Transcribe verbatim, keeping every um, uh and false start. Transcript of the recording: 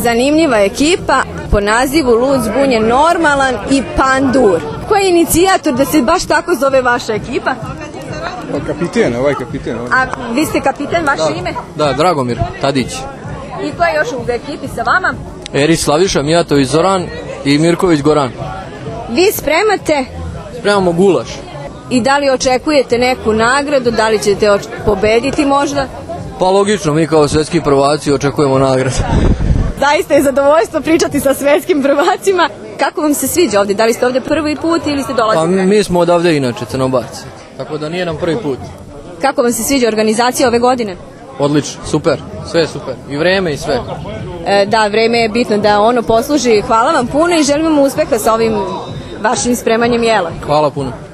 Zanimljiva ekipa po nazivu Lud, zbunjen, normalan i Pandur. Ko je inicijator da se baš tako zove vaša ekipa? Pa kapiten, ovaj kapiten. Ovaj. A vi ste kapiten, vaše ime? Da, Dragomir Tadić. I ko je još u ekipi sa vama? Erić Slaviša, Mijatović Zoran i Mirković Goran. Vi spremate? Spremamo gulaš. I da li očekujete neku nagradu, da li ćete oč- pobediti možda? Pa logično, mi kao svetski prvaci očekujemo nagradu. Zaista je zadovoljstvo pričati sa svetskim prvacima. Kako vam se sviđa ovdje? Da li ste ovdje prvi put ili ste dolazili? Pa mi, mi smo odavde inače, Crnobarci. Tako da nije nam prvi put. Kako vam se sviđa organizacija ove godine? Odlično, super, sve je super. I vreme i sve. E, da, vreme je bitno da ono posluži. Hvala vam puno i želim vam uspeha sa ovim vašim spremanjem jela. Hvala puno.